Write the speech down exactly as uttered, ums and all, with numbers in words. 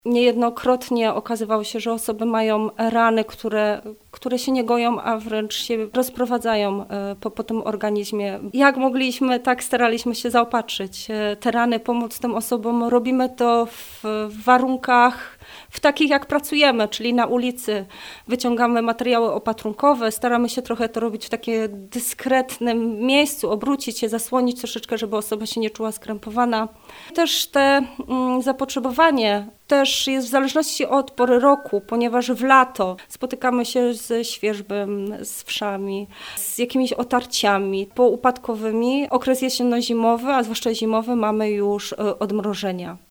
Niejednokrotnie okazywało się, że osoby mają rany, które, które się nie goją, a wręcz się rozprowadzają po, po tym organizmie. Jak mogliśmy, tak staraliśmy się zaopatrzyć te rany, pomóc tym osobom. Robimy to w warunkach w takich, jak pracujemy, czyli na ulicy. Wyciągamy materiały opatrunkowe, staramy się trochę to robić w takim dyskretnym miejscu, obrócić się, zasłonić troszeczkę, żeby osoba się nie czuła skrępowana. Też te mm, zapotrzebowanie też jest w zależności od pory roku, ponieważ w lato spotykamy się ze świerzbem, z wszami, z jakimiś otarciami poupadkowymi. Okres jesienno-zimowy, a zwłaszcza zimowy, mamy już odmrożenia.